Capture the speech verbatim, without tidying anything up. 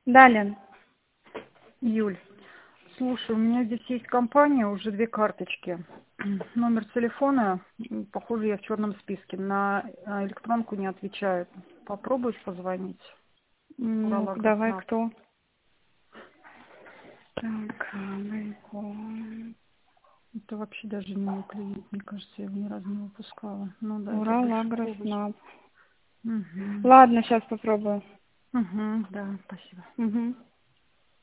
Да, Лен. Юль, слушай, у меня здесь есть компания, уже две карточки. Номер телефона, м, похоже, я в черном списке. На э, электронку не отвечает. Попробуешь позвонить? Ну, давай, Уралагроснаб. кто? Так, Гайко. Это вообще даже не мой клиент, мне кажется, я его ни разу не выпускала. Ну да, это Урал, Большакович. Агроснаб. Угу. Ладно, сейчас попробую. Угу, да, спасибо. Угу.